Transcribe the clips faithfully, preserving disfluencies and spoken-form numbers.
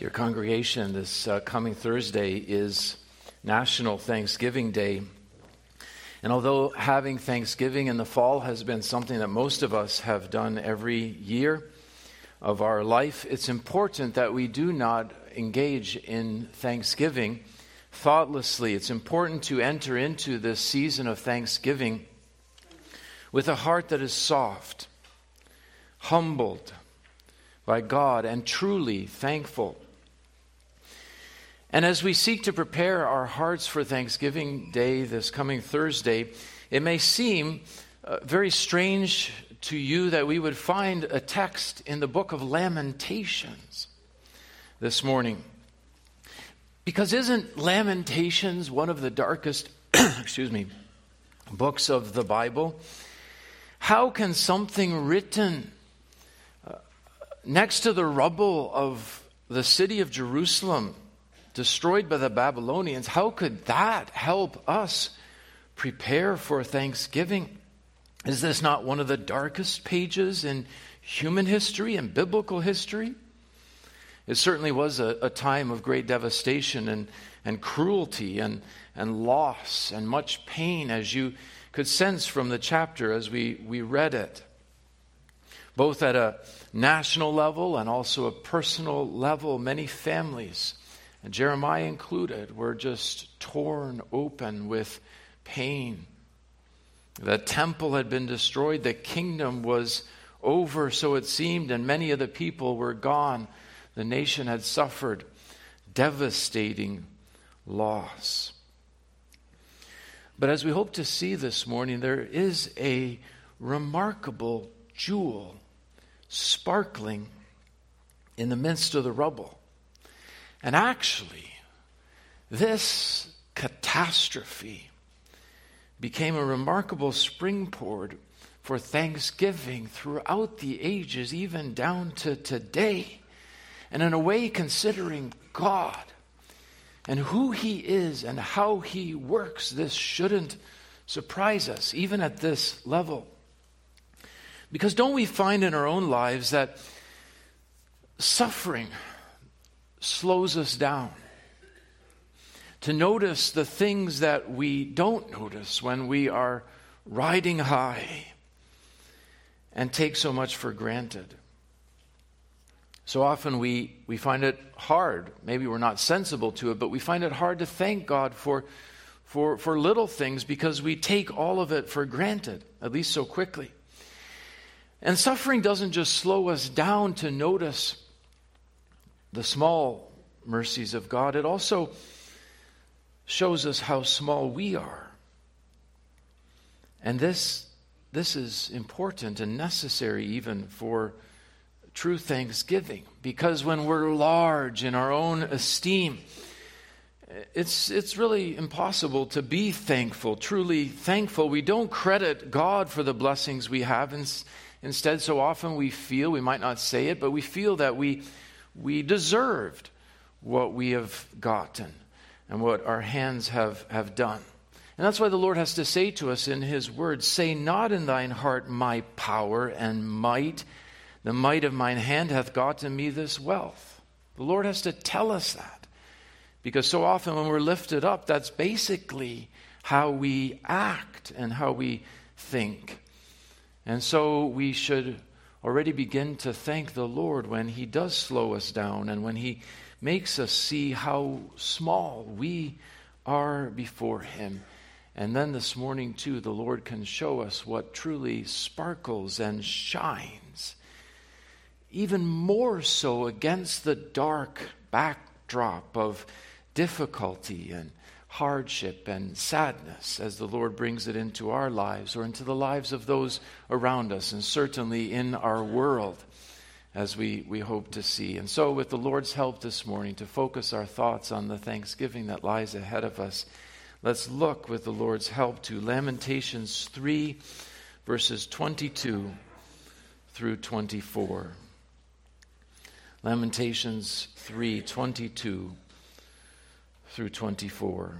Dear congregation, this uh, coming Thursday is National Thanksgiving Day. And although having Thanksgiving in the fall has been something that most of us have done every year of our life, it's important that we do not engage in Thanksgiving thoughtlessly. It's important to enter into this season of Thanksgiving with a heart that is soft, humbled by God, and truly thankful. And as we seek to prepare our hearts for Thanksgiving Day this coming Thursday, it may seem uh, very strange to you that we would find a text in the book of Lamentations this morning. Because isn't Lamentations one of the darkest, excuse me, books of the Bible? How can something written uh, next to the rubble of the city of Jerusalem, destroyed by the Babylonians, how could that help us prepare for Thanksgiving? Is this not one of the darkest pages in human history and biblical history? It certainly was a, a time of great devastation and, and cruelty and, and loss and much pain, as you could sense from the chapter as we, we read it. Both at a national level and also a personal level, many families, and Jeremiah included, were just torn open with pain. The temple had been destroyed. The kingdom was over, so it seemed, and many of the people were gone. The nation had suffered devastating loss. But as we hope to see this morning, there is a remarkable jewel sparkling in the midst of the rubble. And actually, this catastrophe became a remarkable springboard for thanksgiving throughout the ages, even down to today. And in a way, considering God and who He is and how He works, this shouldn't surprise us, even at this level. Because don't we find in our own lives that suffering slows us down to notice the things that we don't notice when we are riding high and take so much for granted? So often we, we find it hard. Maybe we're not sensible to it, but we find it hard to thank God for, for, for little things because we take all of it for granted, at least so quickly. And suffering doesn't just slow us down to notice the small mercies of God. It also shows us how small we are. And this, this is important and necessary even for true thanksgiving. Because when we're large in our own esteem, it's, it's really impossible to be thankful, truly thankful. We don't credit God for the blessings we have. Instead, so often we feel, we might not say it, but we feel that we We deserved what we have gotten and what our hands have, have done. And that's why the Lord has to say to us in His word, "Say not in thine heart, my power and might, the might of mine hand hath gotten me this wealth." The Lord has to tell us that. Because so often when we're lifted up, that's basically how we act and how we think. And so we should already begin to thank the Lord when He does slow us down and when He makes us see how small we are before Him. And then this morning too, the Lord can show us what truly sparkles and shines, even more so against the dark backdrop of difficulty and hardship and sadness, as the Lord brings it into our lives or into the lives of those around us, and certainly in our world, as we, we hope to see. And so with the Lord's help this morning to focus our thoughts on the thanksgiving that lies ahead of us, let's look with the Lord's help to Lamentations three, verses twenty-two through twenty-four. Lamentations three, twenty-two through twenty-four.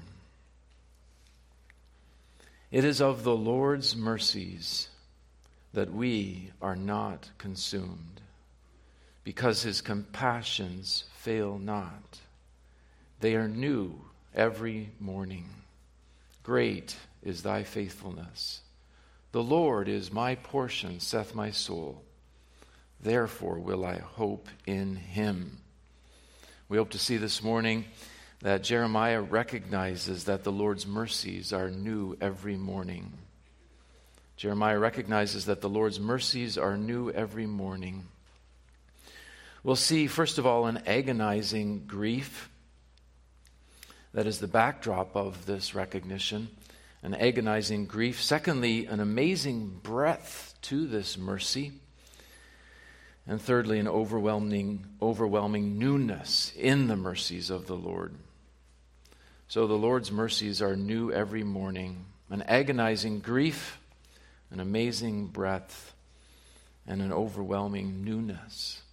It is of the Lord's mercies that we are not consumed, because his compassions fail not. They are new every morning. Great is thy faithfulness. The Lord is my portion, saith my soul. Therefore will I hope in him. We hope to see this morning that Jeremiah recognizes that the Lord's mercies are new every morning. Jeremiah recognizes that the Lord's mercies are new every morning. We'll see, first of all, an agonizing grief. That is the backdrop of this recognition, an agonizing grief. Secondly, an amazing breadth to this mercy. And thirdly, an overwhelming, overwhelming newness in the mercies of the Lord. So the Lord's mercies are new every morning. An agonizing grief, an amazing breadth, and an overwhelming newness.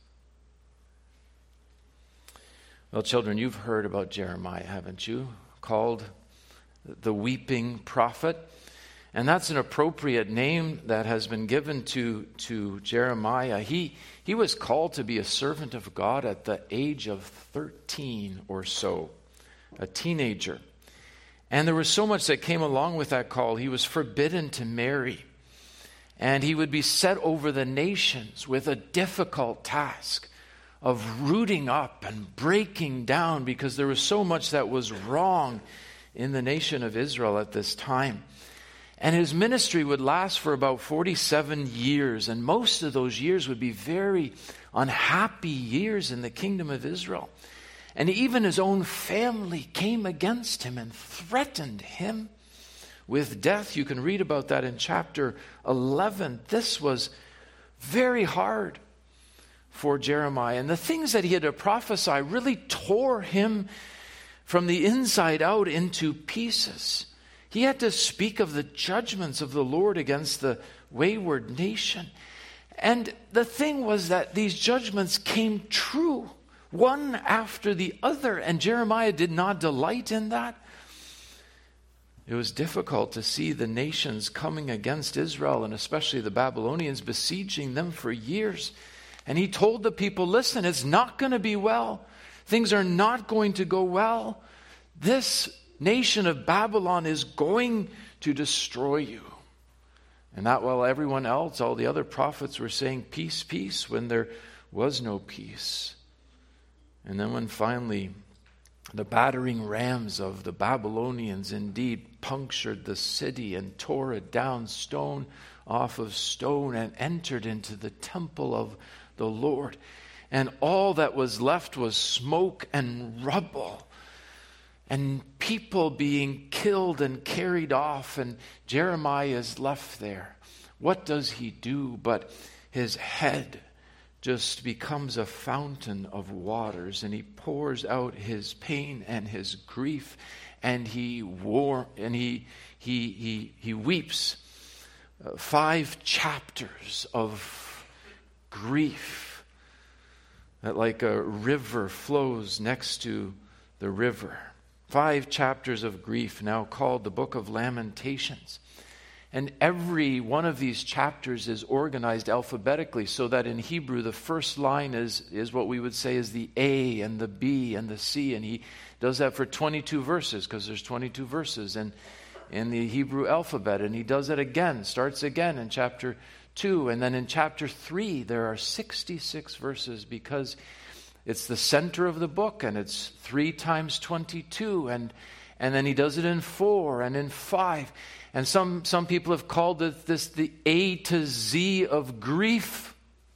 Well, children, you've heard about Jeremiah, haven't you? Called the weeping prophet. And that's an appropriate name that has been given to, to Jeremiah. He, he was called to be a servant of God at the age of thirteen or so, a teenager. And there was so much that came along with that call. He was forbidden to marry. And he would be set over the nations with a difficult task of rooting up and breaking down, because there was so much that was wrong in the nation of Israel at this time. And his ministry would last for about forty-seven years, and most of those years would be very unhappy years in the kingdom of Israel. And even his own family came against him and threatened him with death. You can read about that in chapter eleven. This was very hard for Jeremiah. And the things that he had to prophesy really tore him from the inside out into pieces. He had to speak of the judgments of the Lord against the wayward nation. And the thing was that these judgments came true, one after the other, and Jeremiah did not delight in that. It was difficult to see the nations coming against Israel, and especially the Babylonians besieging them for years. And he told the people, listen, it's not going to be well. Things are not going to go well. This nation of Babylon is going to destroy you. And that while everyone else, all the other prophets were saying peace, peace, when there was no peace. And then when finally the battering rams of the Babylonians indeed punctured the city and tore it down stone off of stone and entered into the temple of the Lord. And all that was left was smoke and rubble and people being killed and carried off, and Jeremiah is left there. What does he do? But his head just becomes a fountain of waters, and he pours out his pain and his grief, and he war and he he he he weeps. Uh, five chapters of grief that, like a river, flows next to the river. Five chapters of grief, now called the Book of Lamentations. And every one of these chapters is organized alphabetically, so that in Hebrew the first line is, is what we would say is the A and the B and the C. And he does that for twenty-two verses, because there's twenty-two verses in, in the Hebrew alphabet. And he does it again, starts again in chapter two. And then in chapter three there are sixty-six verses, because it's the center of the book, and it's three times twenty-two, and and then he does it in four and in five. And some, some people have called it this the A to Z of grief.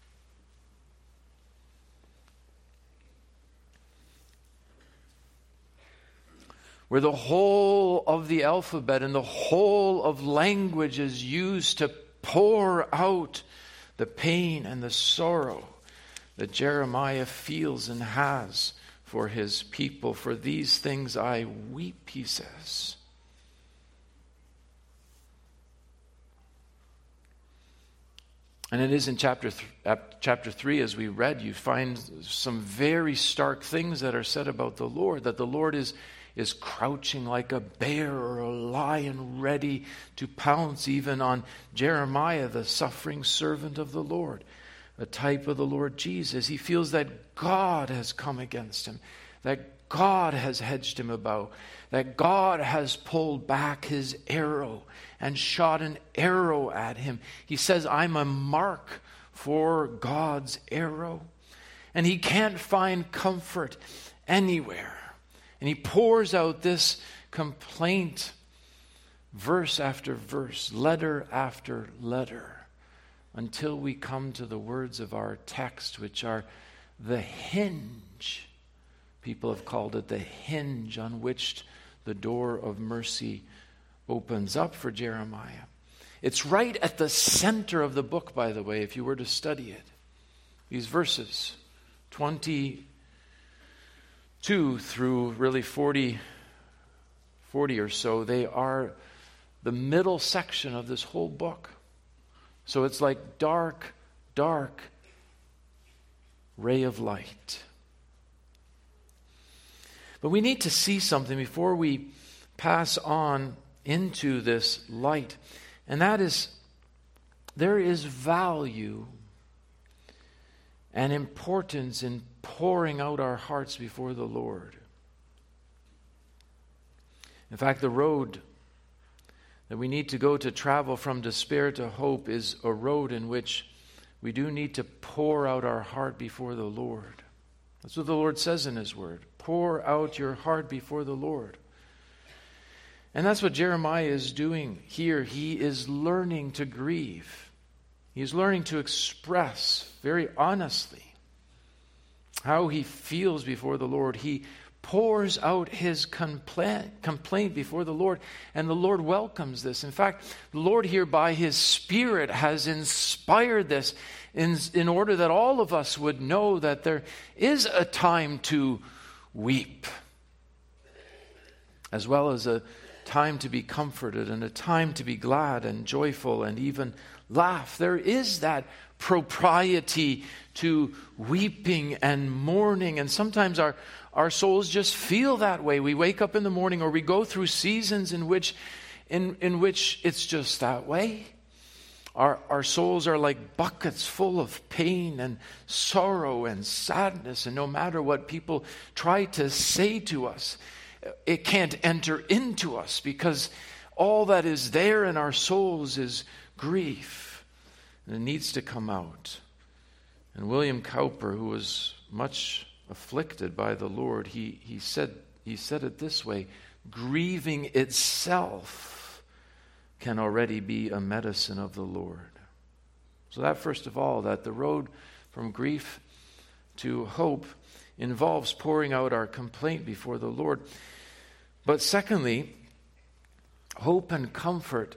Where the whole of the alphabet and the whole of language is used to pour out the pain and the sorrow that Jeremiah feels and has for his people. For these things I weep, he says. And it is in chapter th- chapter three, as we read, you find some very stark things that are said about the Lord, that the Lord is, is crouching like a bear or a lion, ready to pounce even on Jeremiah, the suffering servant of the Lord. a type of the Lord Jesus. He feels that God has come against him, that God has hedged him about, that God has pulled back his arrow and shot an arrow at him. He says, I'm a mark for God's arrow. And he can't find comfort anywhere. And he pours out this complaint, verse after verse, letter after letter, until we come to the words of our text, which are the hinge. People have called it the hinge on which the door of mercy opens up for Jeremiah. It's right at the center of the book, by the way, if you were to study it. These verses, twenty-two through really forty, forty or so, they are the middle section of this whole book. So it's like dark, dark ray of light. But we need to see something before we pass on into this light. And that is, there is value and importance in pouring out our hearts before the Lord. In fact, the road that we need to go to travel from despair to hope is a road in which we do need to pour out our heart before the Lord. That's what the Lord says in His Word. Pour out your heart before the Lord. And that's what Jeremiah is doing here. He is learning to grieve. He's learning to express very honestly how he feels before the Lord. He pours out his complaint, complaint before the Lord, and the Lord welcomes this. In fact, the Lord here by His Spirit has inspired this in, in order that all of us would know that there is a time to weep, as well as a time to be comforted and a time to be glad and joyful and even laugh. There is that propriety to weeping and mourning, and sometimes our Our souls just feel that way. We wake up in the morning, or we go through seasons in which in, in which it's just that way. Our, our souls are like buckets full of pain and sorrow and sadness, and no matter what people try to say to us, it can't enter into us, because all that is there in our souls is grief, and it needs to come out. And William Cowper, who was much afflicted by the Lord, he, he said he said it this way: grieving itself can already be a medicine of the Lord. So that, first of all, that the road from grief to hope involves pouring out our complaint before the Lord. But secondly, hope and comfort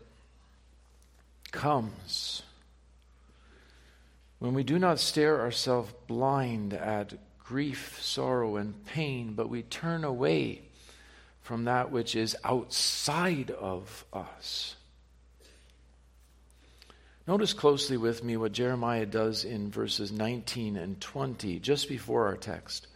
comes when we do not stare ourselves blind at grief, sorrow, and pain, but we turn away from that which is outside of us. Notice closely with me what Jeremiah does in verses nineteen and twenty, just before our text.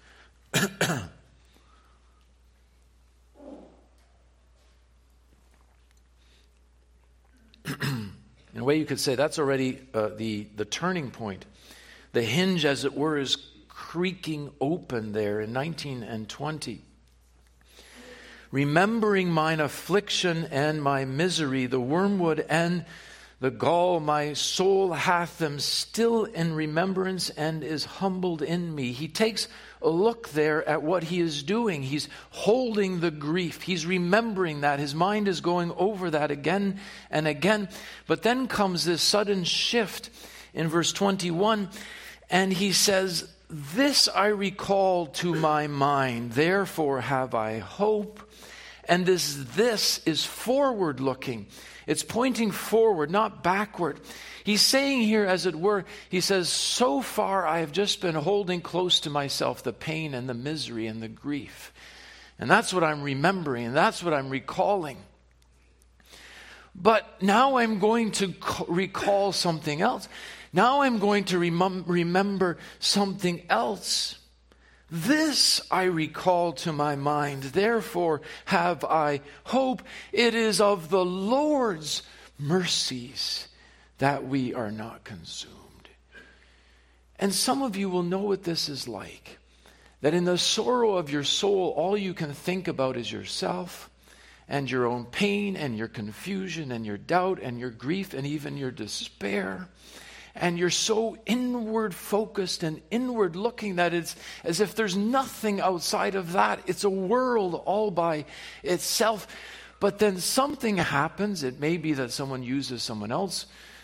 In a way, you could say that's already uh, the, the turning point. The hinge, as it were, is creaking open there in nineteen and twenty. Remembering mine affliction and my misery, the wormwood and the gall, my soul hath them still in remembrance and is humbled in me. He takes a look there at what he is doing. He's holding the grief. He's remembering that. His mind is going over that again and again. But then comes this sudden shift in verse twenty-one, and he says, this I recall to my mind, therefore have I hope. And this this is forward looking. It's pointing forward, not backward. He's saying here, as it were, he says, so far I have just been holding close to myself the pain and the misery and the grief. And that's what I'm remembering, and that's what I'm recalling. But now I'm going to recall something else. Now I'm going to remem- remember something else. This I recall to my mind, therefore have I hope. It is of the Lord's mercies that we are not consumed. And some of you will know what this is like. That in the sorrow of your soul, all you can think about is yourself and your own pain and your confusion and your doubt and your grief and even your despair. And you're so inward focused and inward looking that it's as if there's nothing outside of that. It's a world all by itself. But then something happens. It may be that someone uses someone else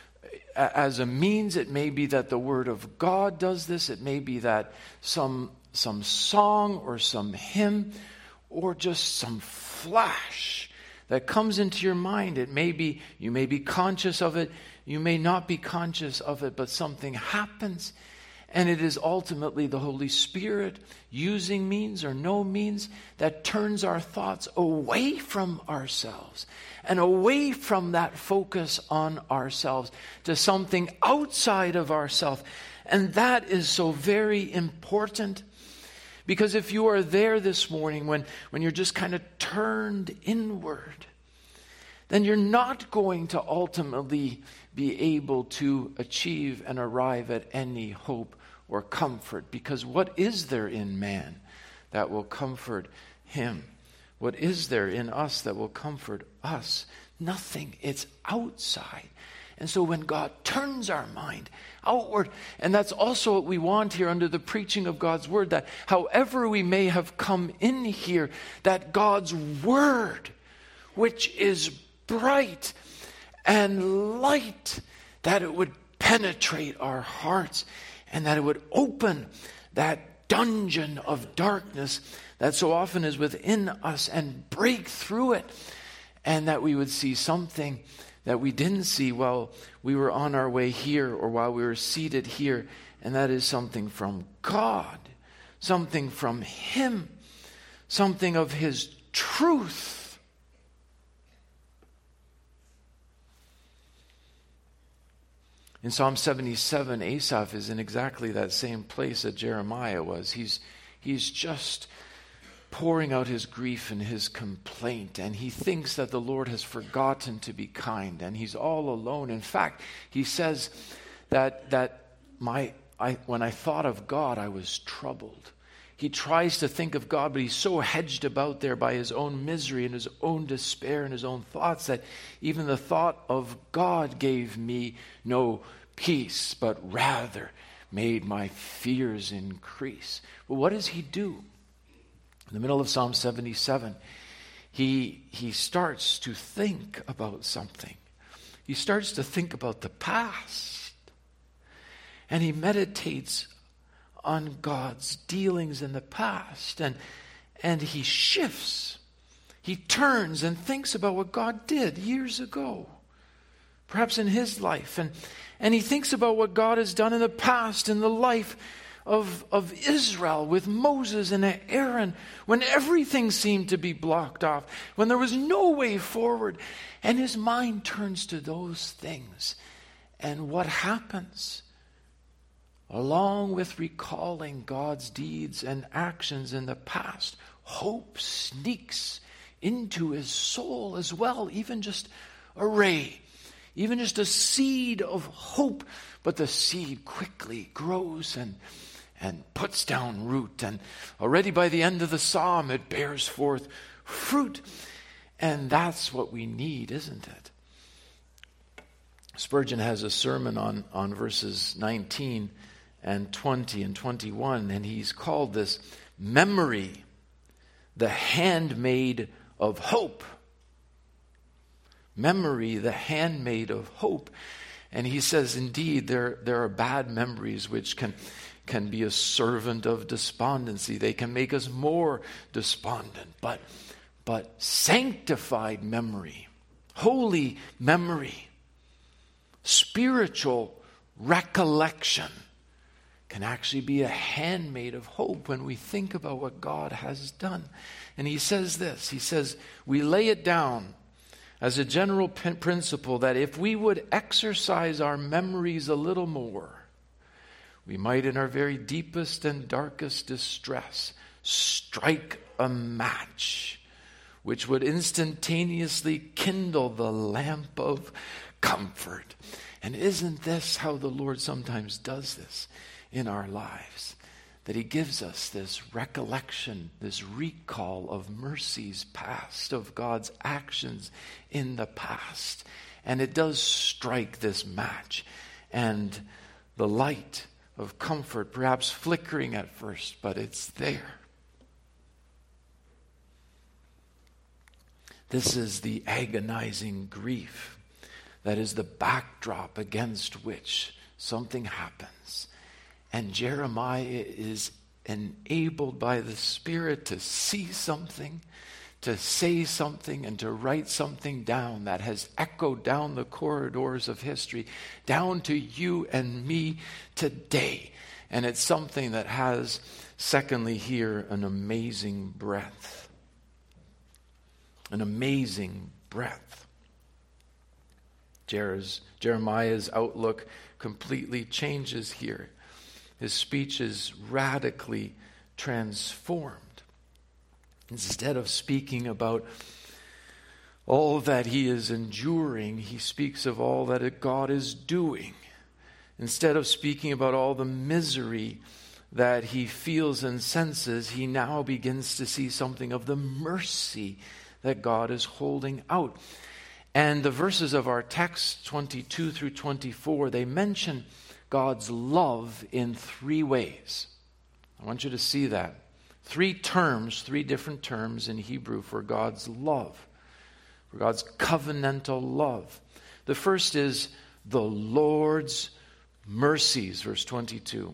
as a means. It may be that the Word of God does this. It may be that some some song or some hymn or just some flash that comes into your mind. It may be, you may be conscious of it, you may not be conscious of it, but something happens. And it is ultimately the Holy Spirit using means or no means that turns our thoughts away from ourselves and away from that focus on ourselves to something outside of ourselves. And that is so very important, because if you are there this morning when, when you're just kind of turned inward, then you're not going to ultimately be able to achieve and arrive at any hope or comfort. Because what is there in man that will comfort him? What is there in us that will comfort us? Nothing. It's outside. And so when God turns our mind outward, and that's also what we want here under the preaching of God's Word, that however we may have come in here, that God's Word, which is bright and light, that it would penetrate our hearts and that it would open that dungeon of darkness that so often is within us and break through it, and that we would see something that we didn't see while we were on our way here or while we were seated here, and that is something from God, something from Him, something of His truth. In Psalm seventy-seven, Asaph is in exactly that same place that Jeremiah was. He's, he's just pouring out his grief and his complaint, and he thinks that the Lord has forgotten to be kind, and he's all alone. In fact, he says that that my I, when I thought of God, I was troubled. He tries to think of God, but he's so hedged about there by his own misery and his own despair and his own thoughts that even the thought of God gave me no peace, but rather made my fears increase. But what does he do? In the middle of Psalm seventy-seven, he, he starts to think about something. He starts to think about the past. And he meditates on God's dealings in the past. And, and he shifts. He turns and thinks about what God did years ago, perhaps in his life. And, and he thinks about what God has done in the past in the life Of, of Israel with Moses and Aaron, when everything seemed to be blocked off, when there was no way forward. And his mind turns to those things. And what happens? Along with recalling God's deeds and actions in the past, hope sneaks into his soul as well, even just a ray, even just a seed of hope. But the seed quickly grows and and puts down root. And already by the end of the psalm, it bears forth fruit. And that's what we need, isn't it? Spurgeon has a sermon on, on verses nineteen and twenty and twenty-one, and he's called this memory, the handmaid of hope. Memory, the handmaid of hope. And he says, indeed, there, there are bad memories which can, can be a servant of despondency. They can make us more despondent. But, but sanctified memory, holy memory, spiritual recollection can actually be a handmaid of hope when we think about what God has done. And he says this, he says, we lay it down as a general principle that if we would exercise our memories a little more, we might in our very deepest and darkest distress strike a match which would instantaneously kindle the lamp of comfort. And isn't this how the Lord sometimes does this? in our lives, that he gives us this recollection, this recall of mercies past, of God's actions in the past. And it does strike this match. And the light of comfort, perhaps flickering at first, but it's there. This is the agonizing grief that is the backdrop against which something happens. And Jeremiah is enabled by the Spirit to see something, to say something, and to write something down that has echoed down the corridors of history, down to you and me today. And it's something that has, secondly, here, an amazing breadth. An amazing breadth. Jeremiah's outlook completely changes here. His speech is radically transformed. Instead of speaking about all that he is enduring, he speaks of all that God is doing. Instead of speaking about all the misery that he feels and senses, he now begins to see something of the mercy that God is holding out. And the verses of our text, twenty-two through twenty-four, they mention God's love in three ways. I want you to see that. Three terms, three different terms in Hebrew for God's love, for God's covenantal love. The first is the Lord's mercies, verse twenty-two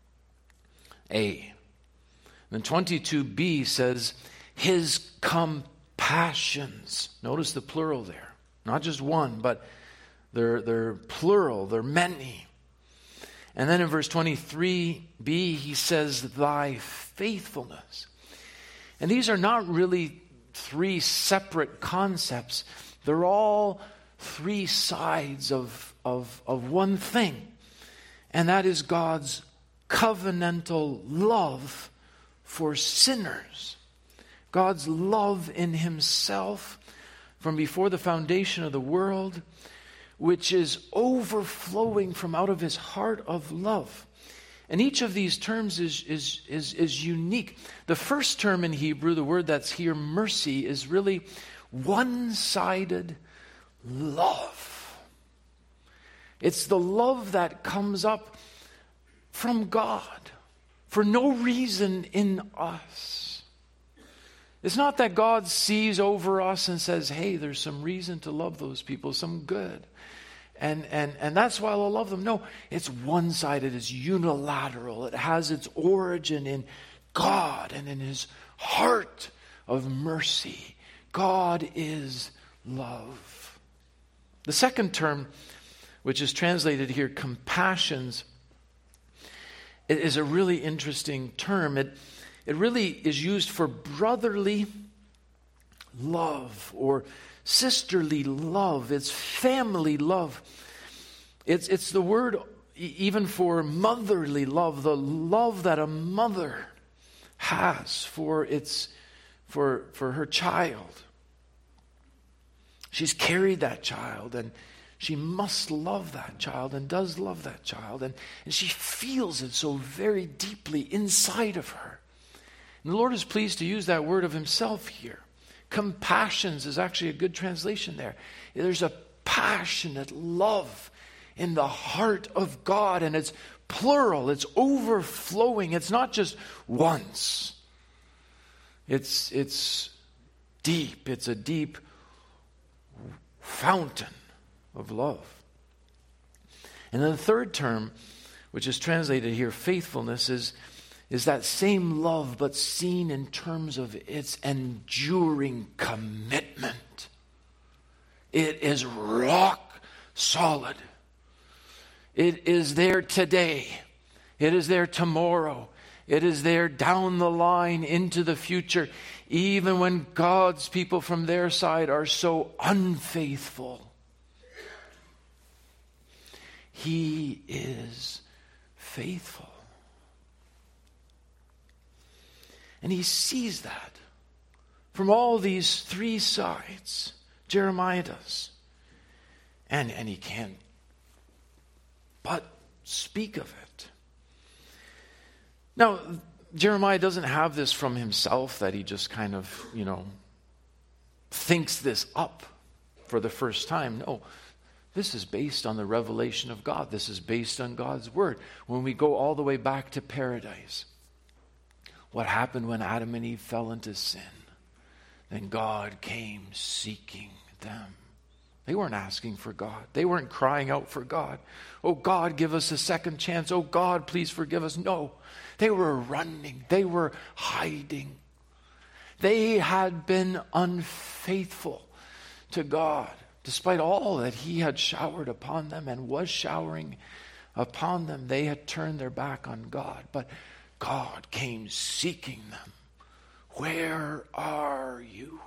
a. Then twenty-two b says his compassions. Notice the plural there. Not just one, but they're, they're plural, they're many. And then in verse twenty-three b, he says, thy faithfulness. And these are not really three separate concepts. They're all three sides of, of, of one thing. And that is God's covenantal love for sinners. God's love in himself from before the foundation of the world, which is overflowing from out of his heart of love. And each of these terms is, is, is, is unique. The first term in Hebrew, the word that's here, mercy, is really one-sided love. It's the love that comes up from God for no reason in us. It's not that God sees over us and says, hey, there's some reason to love those people, some good. And, and, and that's why I'll love them. No, it's one-sided, it's unilateral. It has its origin in God and in his heart of mercy. God is love. The second term, which is translated here, compassions, it is a really interesting term. It, it really is used for brotherly love or sisterly love. It's family love. It's, it's the word even for motherly love, the love that a mother has for its for, for her child. She's carried that child, and she must love that child and does love that child. And, and she feels it so very deeply inside of her. And the Lord is pleased to use that word of himself here. Compassions is actually a good translation there. There's a passionate love in the heart of God, and it's plural, it's overflowing. It's not just once. It's, it's deep. It's a deep fountain of love. And then the third term, which is translated here, faithfulness, is is that same love, but seen in terms of its enduring commitment. It is rock solid. It is there today. It is there tomorrow. It is there down the line into the future, even when God's people from their side are so unfaithful. He is faithful. And he sees that from all these three sides. Jeremiah does. And, and he can't but speak of it. Now, Jeremiah doesn't have this from himself, that he just kind of, you know, thinks this up for the first time. No, this is based on the revelation of God. This is based on God's word. When we go all the way back to paradise, what happened when Adam and Eve fell into sin? Then God came seeking them. They weren't asking for God. They weren't crying out for God. Oh God, give us a second chance. Oh God, please forgive us. No, they were running. They were hiding. They had been unfaithful to God, despite all that he had showered upon them and was showering upon them. They had turned their back on God, but God came seeking them. Where are you?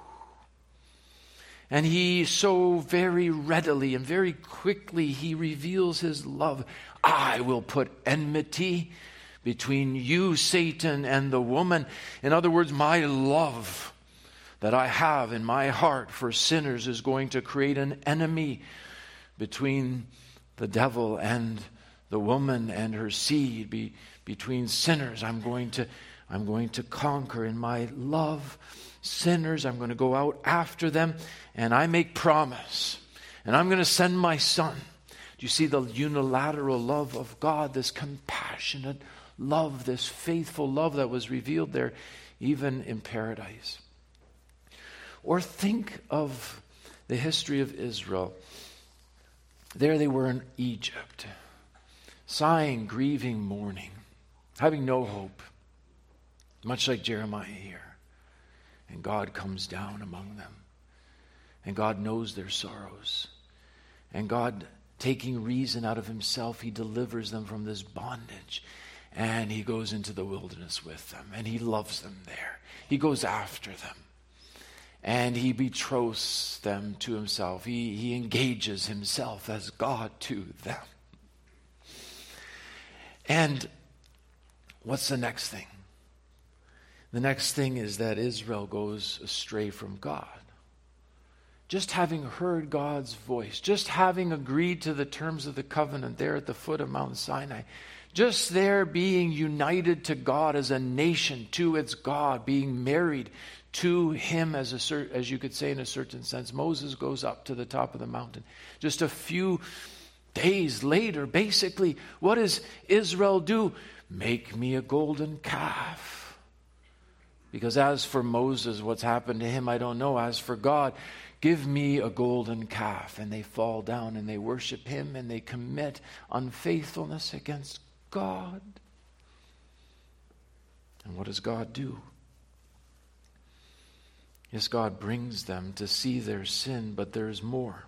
And he so very readily and very quickly, he reveals his love. I will put enmity between you, Satan, and the woman. In other words, my love that I have in my heart for sinners is going to create an enemy between the devil and the woman and her seed. Be, between sinners, I'm going to, I'm going to conquer in my love. Sinners, I'm going to go out after them, and I make promise, and I'm going to send my son. Do you see the unilateral love of God, this compassionate love, this faithful love that was revealed there, even in paradise? Or think of the history of Israel. There they were in Egypt, sighing, grieving, mourning, having no hope, much like Jeremiah here. And God comes down among them. And God knows their sorrows. And God, taking reason out of himself, he delivers them from this bondage. And he goes into the wilderness with them. And he loves them there. He goes after them. And he betroths them to himself. He, he engages himself as God to them. And what's the next thing? The next thing is that Israel goes astray from God. Just having heard God's voice, just having agreed to the terms of the covenant there at the foot of Mount Sinai, just there being united to God as a nation, to its God, being married to him, as a as you could say in a certain sense. Moses goes up to the top of the mountain. Just a few days later, basically, what does Israel do? Make me a golden calf. Because as for Moses, what's happened to him, I don't know. As for God, give me a golden calf. And they fall down and they worship him and they commit unfaithfulness against God. And what does God do? Yes, God brings them to see their sin, but there's more.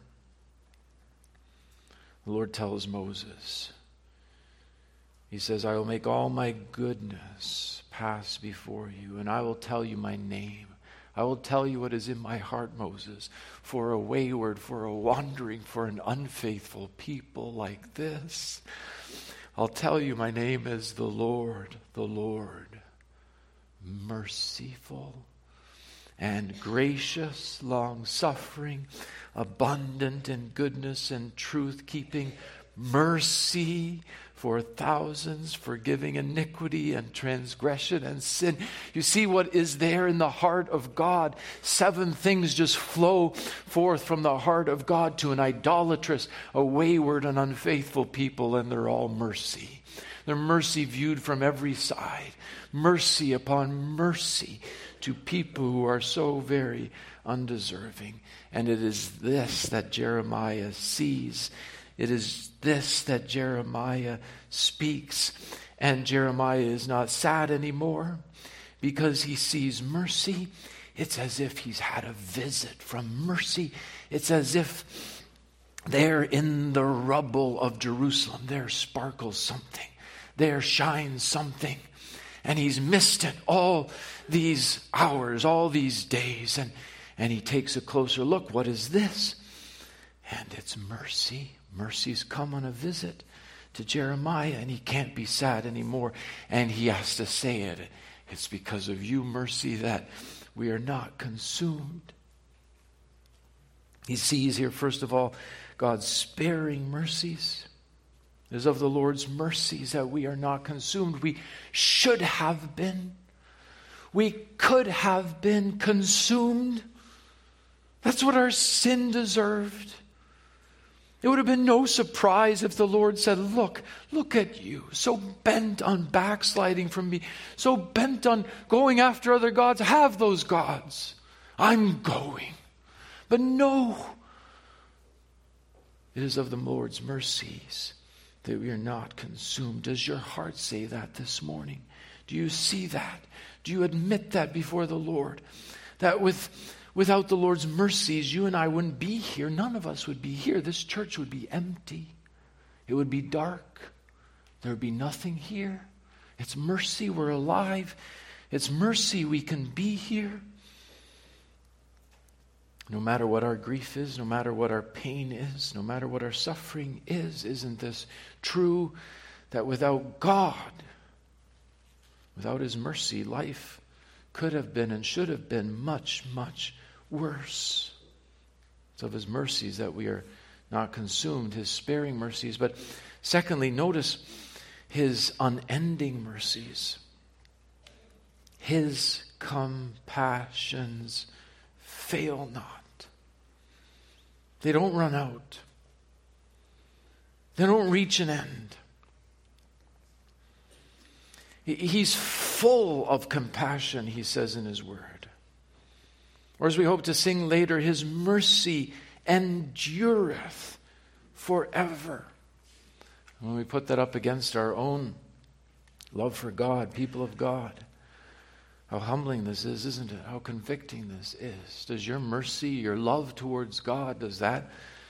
The Lord tells Moses, he says, I will make all my goodness pass before you, and I will tell you my name. I will tell you what is in my heart, Moses, for a wayward, for a wandering, for an unfaithful people like this. I'll tell you my name is the Lord, the Lord, merciful and gracious, long-suffering, abundant in goodness and truth-keeping, mercy for thousands, forgiving iniquity and transgression and sin. You see what is there in the heart of God. Seven things just flow forth from the heart of God to an idolatrous, a wayward and unfaithful people, and they're all mercy. They're mercy viewed from every side. Mercy upon mercy to people who are so very undeserving. And it is this that Jeremiah sees. It is this that Jeremiah speaks. And Jeremiah is not sad anymore because he sees mercy. It's as if he's had a visit from mercy. It's as if there in the rubble of Jerusalem, there sparkles something. There shines something. And he's missed it all these hours, all these days. And, and he takes a closer look. What is this? And it's mercy. Mercy's come on a visit to Jeremiah, and he can't be sad anymore. And he has to say it. It's because of you, mercy, that we are not consumed. He sees here, first of all, God's sparing mercies. It is of the Lord's mercies that we are not consumed. We should have been. We could have been consumed. That's what our sin deserved. It would have been no surprise if the Lord said, look, look at you, so bent on backsliding from me, so bent on going after other gods. Have those gods. I'm going. But no, it is of the Lord's mercies that we are not consumed. Does your heart say that this morning? Do you see that? Do you admit that before the Lord? That with without the Lord's mercies, you and I wouldn't be here. None of us would be here. This church would be empty. It would be dark. There would be nothing here. It's mercy we're alive. It's mercy we can be here. No matter what our grief is, no matter what our pain is, no matter what our suffering is, isn't this true that without God, without His mercy, life could have been and should have been much, much worse. It's of His mercies that we are not consumed, His sparing mercies. But secondly, notice His unending mercies. His compassions fail not. They don't run out. They don't reach an end. He's full of compassion, he says in His word. Or as we hope to sing later, His mercy endureth forever. When we put that up against our own love for God, people of God, how humbling this is, isn't it? How convicting this is. Does your mercy, your love towards God, does that,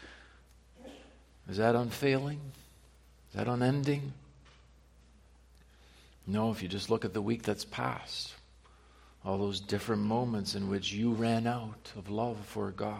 is that unfailing? Is that unending? No, if you just look at the week that's passed, all those different moments in which you ran out of love for God.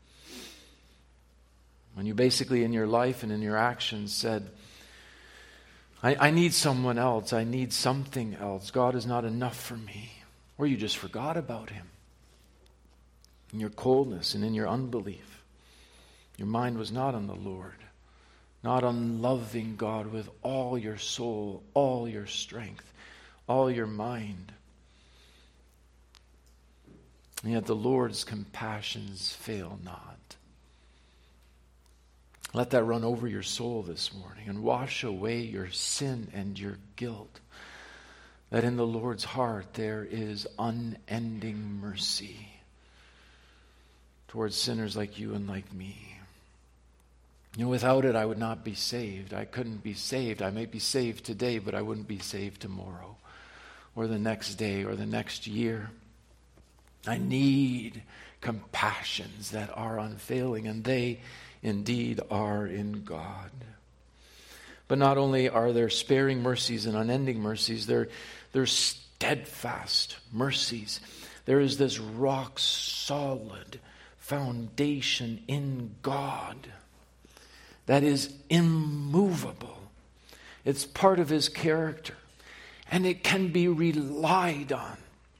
When you basically in your life and in your actions said, I, I need someone else, I need something else. God is not enough for me. Or you just forgot about Him. In your coldness and in your unbelief, your mind was not on the Lord. Not on loving God with all your soul, all your strength, all your mind. And yet the Lord's compassions fail not. Let that run over your soul this morning and wash away your sin and your guilt. That in the Lord's heart there is unending mercy towards sinners like you and like me. You know, without it, I would not be saved. I couldn't be saved. I may be saved today, but I wouldn't be saved tomorrow or the next day or the next year. I need compassions that are unfailing, and they indeed are in God. But not only are there sparing mercies and unending mercies, there, there are steadfast mercies. There is this rock-solid foundation in God that is immovable. It's part of His character, and it can be relied on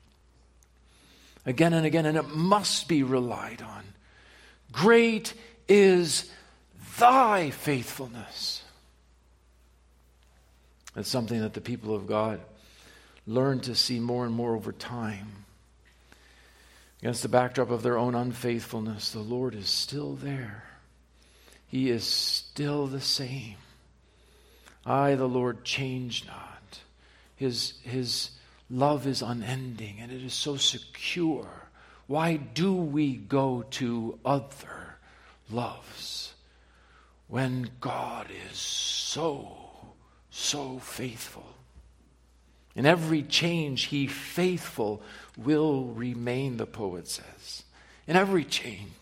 again and again, and it must be relied on. Great is thy faithfulness. That's something that the people of God learn to see more and more over time. Against the backdrop of their own unfaithfulness, the Lord is still there. He is still the same. I, the Lord, change not. His, his love is unending, and it is so secure. Why do we go to other loves when God is so, so faithful? In every change, He faithful will remain, the poet says. In every change.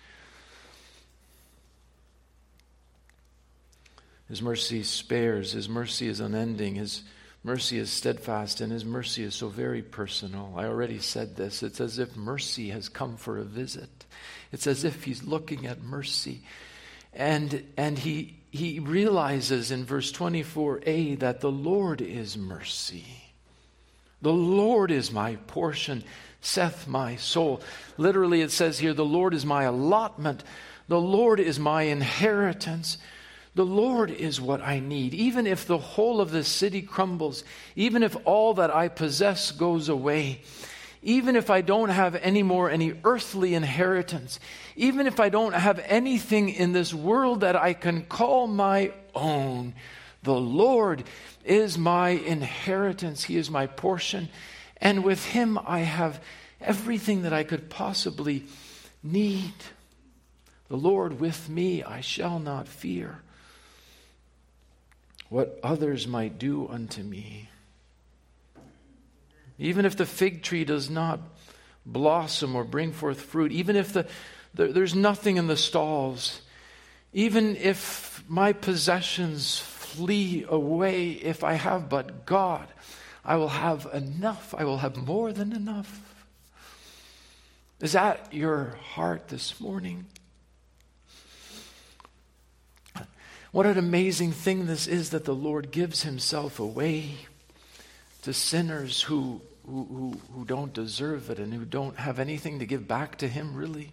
His mercy spares. His mercy is unending. His mercy is steadfast, and His mercy is so very personal. I already said this. It's as if mercy has come for a visit. It's as if He's looking at mercy. And, and he, he realizes in verse twenty-four a that the Lord is mercy. The Lord is my portion, saith my soul. Literally it says here, the Lord is my allotment. The Lord is my inheritance. The Lord is what I need. Even if the whole of this city crumbles, even if all that I possess goes away, even if I don't have any more any earthly inheritance, even if I don't have anything in this world that I can call my own, the Lord is my inheritance. He is my portion. And with Him I have everything that I could possibly need. The Lord with me, I shall not fear what others might do unto me. Even if the fig tree does not blossom or bring forth fruit, even if the, the there's nothing in the stalls, even if my possessions flee away, if I have but God, I will have enough. I will have more than enough. Is that your heart this morning? What an amazing thing this is that the Lord gives Himself away to sinners who, who, who, who don't deserve it and who don't have anything to give back to Him, really.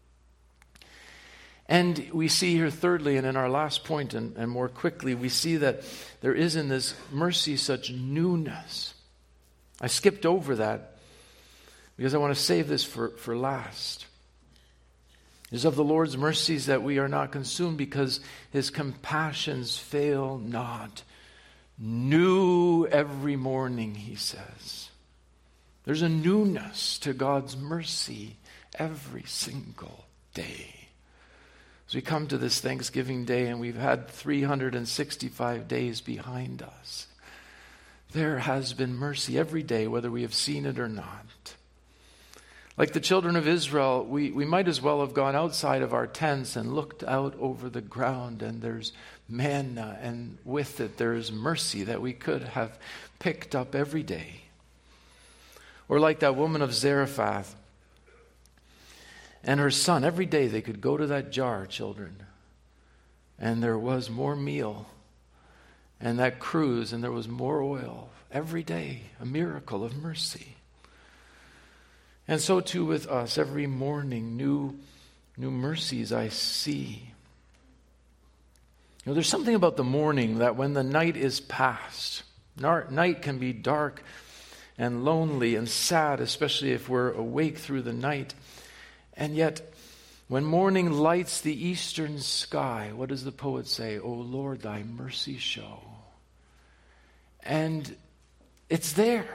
And we see here thirdly, and in our last point, and, and more quickly, we see that there is in this mercy such newness. I skipped over that because I want to save this for, for last. It is of the Lord's mercies that we are not consumed, because His compassions fail not. New every morning, He says. There's a newness to God's mercy every single day. As we come to this Thanksgiving Day, and we've had three hundred sixty-five days behind us, there has been mercy every day, whether we have seen it or not. Like the children of Israel, we, we might as well have gone outside of our tents and looked out over the ground, and there's manna, and with it there's mercy that we could have picked up every day. Or like that woman of Zarephath and her son, every day they could go to that jar, children, and there was more meal, and that cruse, and there was more oil every day, a miracle of mercy. And so too with us, every morning, new, new mercies I see. You know, there's something about the morning that when the night is past, night can be dark and lonely and sad, especially if we're awake through the night. And yet, when morning lights the eastern sky, what does the poet say? O Lord, thy mercy show. And it's there.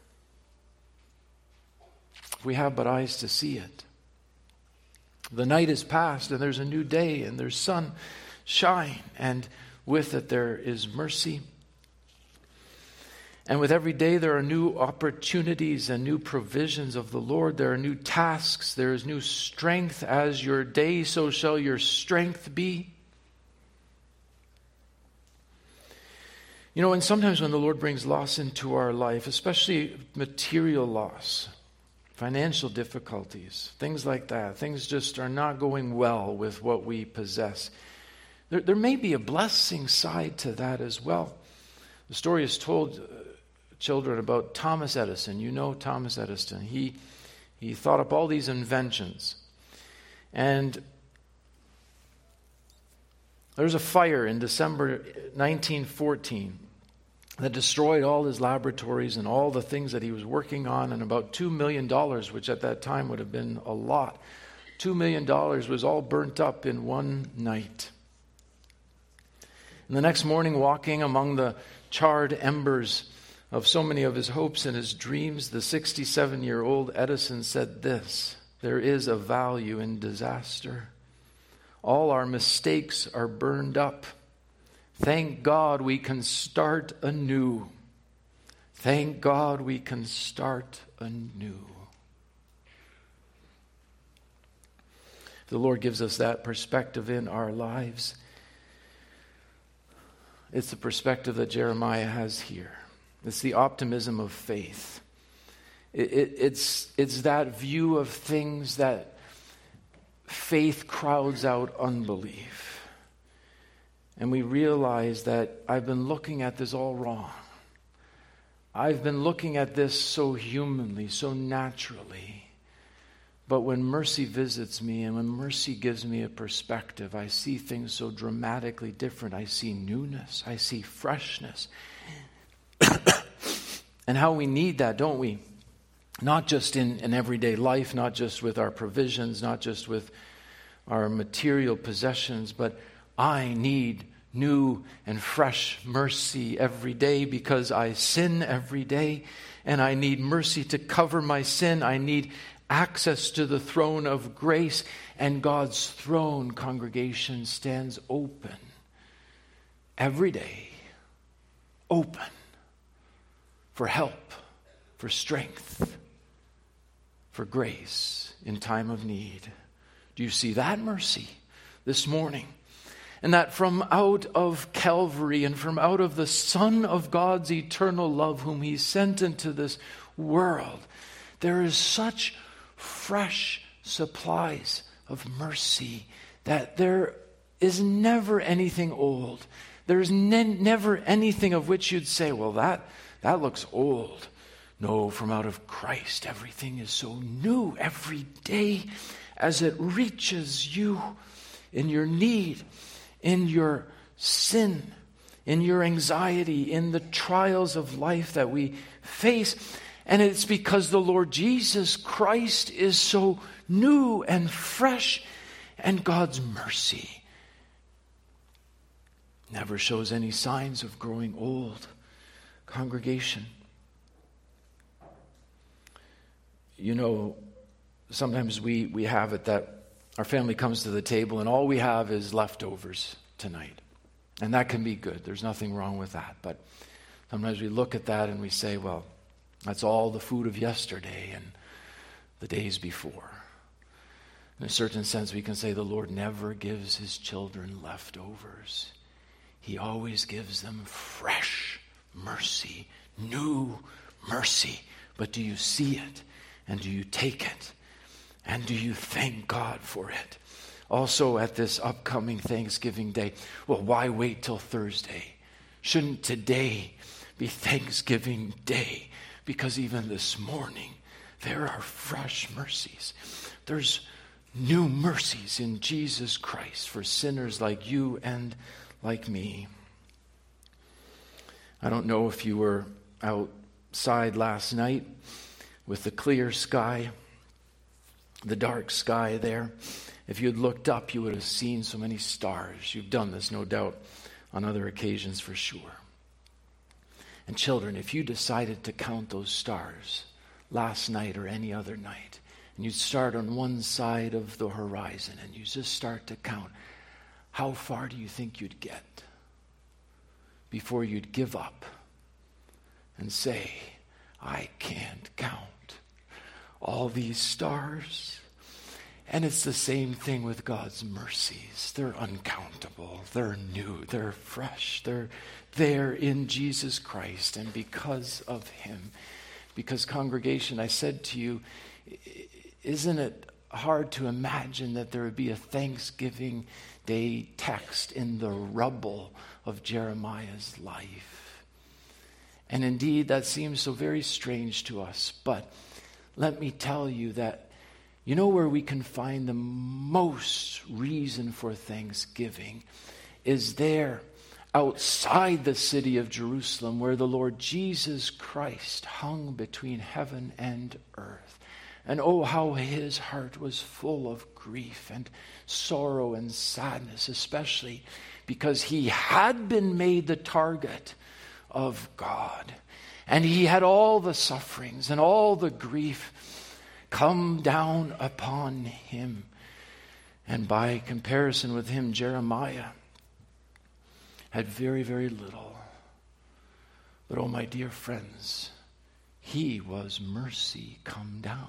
We have but eyes to see it. The night is past, and there's a new day, and there's sunshine, and with it there is mercy. And with every day there are new opportunities and new provisions of the Lord. There are new tasks. There is new strength. As your day, so shall your strength be. You know, and sometimes when the Lord brings loss into our life, especially material loss, financial difficulties, things like that, things just are not going well with what we possess, there, there may be a blessing side to that as well. The story is told, uh, children, about Thomas Edison. You know Thomas Edison. He, he thought up all these inventions. And there was a fire in December nineteen fourteen that destroyed all his laboratories and all the things that he was working on, and about two million dollars, which at that time would have been a lot. two million dollars was all burnt up in one night. And the next morning, walking among the charred embers of so many of his hopes and his dreams, the sixty-seven-year-old Edison said this: there is a value in disaster. All our mistakes are burned up. Thank God we can start anew. Thank God we can start anew. The Lord gives us that perspective in our lives. It's the perspective that Jeremiah has here. It's the optimism of faith. It, it, it's, it's that view of things that faith crowds out unbelief. And we realize that I've been looking at this all wrong. I've been looking at this so humanly, so naturally. But when mercy visits me and when mercy gives me a perspective, I see things so dramatically different. I see newness. I see freshness. And how we need that, don't we? Not just in, in everyday life, not just with our provisions, not just with our material possessions, but I need new and fresh mercy every day because I sin every day and I need mercy to cover my sin. I need access to the throne of grace, and God's throne, congregation, stands open every day, open for help, for strength, for grace in time of need. Do you see that mercy this morning? And that from out of Calvary and from out of the Son of God's eternal love whom he sent into this world, there is such fresh supplies of mercy that there is never anything old. There is ne- never anything of which you'd say, well, that, that looks old. No, from out of Christ, everything is so new every day as it reaches you in your need, in your sin, in your anxiety, in the trials of life that we face. And it's because the Lord Jesus Christ is so new and fresh, and God's mercy never shows any signs of growing old. Congregation, you know, sometimes we, we have it that our family comes to the table and all we have is leftovers tonight. And that can be good. There's nothing wrong with that. But sometimes we look at that and we say, well, that's all the food of yesterday and the days before. In a certain sense, we can say the Lord never gives his children leftovers. He always gives them fresh mercy, new mercy. But do you see it? And do you take it? And do you thank God for it? Also at this upcoming Thanksgiving Day, well, why wait till Thursday? Shouldn't today be Thanksgiving Day? Because even this morning, there are fresh mercies. There's new mercies in Jesus Christ for sinners like you and like me. I don't know if you were outside last night with the clear sky, the dark sky there. If you had looked up, you would have seen so many stars. You've done this, no doubt, on other occasions for sure. And children, if you decided to count those stars last night or any other night, and you'd start on one side of the horizon and you just start to count, how far do you think you'd get before you'd give up and say, I can't count all these stars? And it's the same thing with God's mercies. They're uncountable. They're new. They're fresh. They're there in Jesus Christ. And because of him, because congregation, I said to you, isn't it hard to imagine that there would be a Thanksgiving Day text in the rubble of Jeremiah's life? And indeed, that seems so very strange to us. But let me tell you that you know where we can find the most reason for thanksgiving is there outside the city of Jerusalem, where the Lord Jesus Christ hung between heaven and earth. And oh, how his heart was full of grief and sorrow and sadness, especially because he had been made the target of God. And he had all the sufferings and all the grief come down upon him. And by comparison with him, Jeremiah had very, very little. But oh, my dear friends, he was mercy come down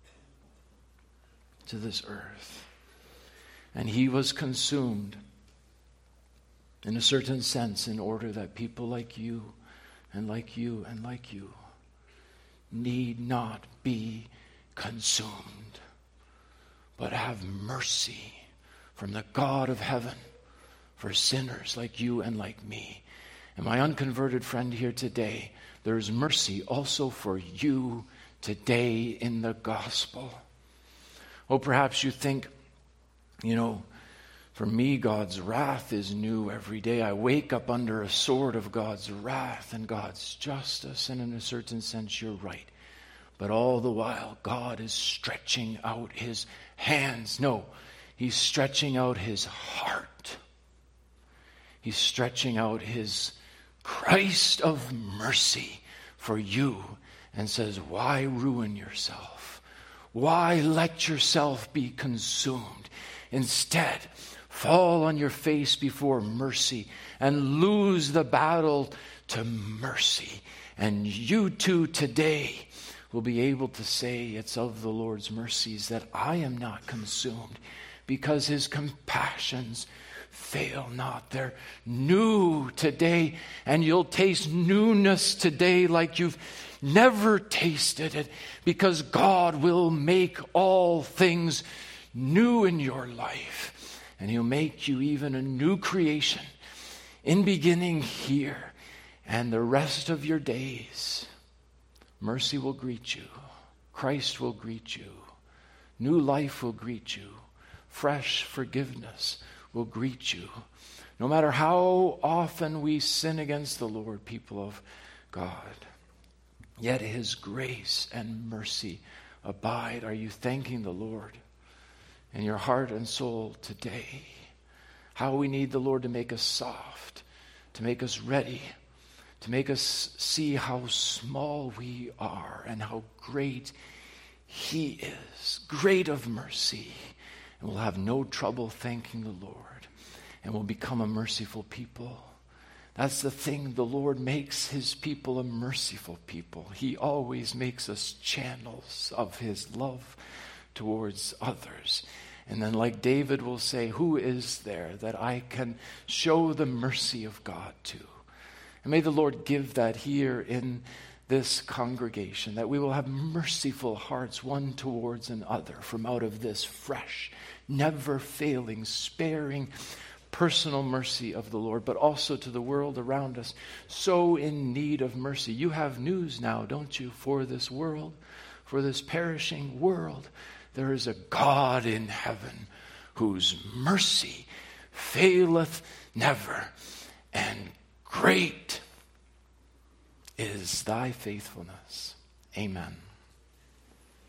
to this earth. And he was consumed in a certain sense in order that people like you and like you and like you need not be consumed, but have mercy from the God of heaven for sinners like you and like me. And my unconverted friend here today, there is mercy also for you today in the gospel. Oh, perhaps you think, you know, for me, God's wrath is new every day. I wake up under a sword of God's wrath and God's justice, and in a certain sense, you're right. But all the while, God is stretching out his hands. No, he's stretching out his heart. He's stretching out his Christ of mercy for you and says, why ruin yourself? Why let yourself be consumed? Instead, fall on your face before mercy and lose the battle to mercy. And you too today will be able to say, it's of the Lord's mercies that I am not consumed, because his compassions fail not. They're new today, and you'll taste newness today like you've never tasted it, because God will make all things new in your life. And he'll make you even a new creation in beginning here and the rest of your days. Mercy will greet you. Christ will greet you. New life will greet you. Fresh forgiveness will greet you. No matter how often we sin against the Lord, people of God, yet his grace and mercy abide. Are you thanking the Lord in your heart and soul today? How we need the Lord to make us soft, to make us ready, to make us see how small we are and how great he is, great of mercy. And we'll have no trouble thanking the Lord, and we'll become a merciful people. That's the thing. The Lord makes his people a merciful people. He always makes us channels of his love towards others. And then, like David will say, who is there that I can show the mercy of God to? And may the Lord give that here in this congregation, that we will have merciful hearts one towards another from out of this fresh, never failing, sparing, personal mercy of the Lord, but also to the world around us, so in need of mercy. You have news now, don't you, for this world, for this perishing world. There is a God in heaven whose mercy faileth never, and great is thy faithfulness. Amen.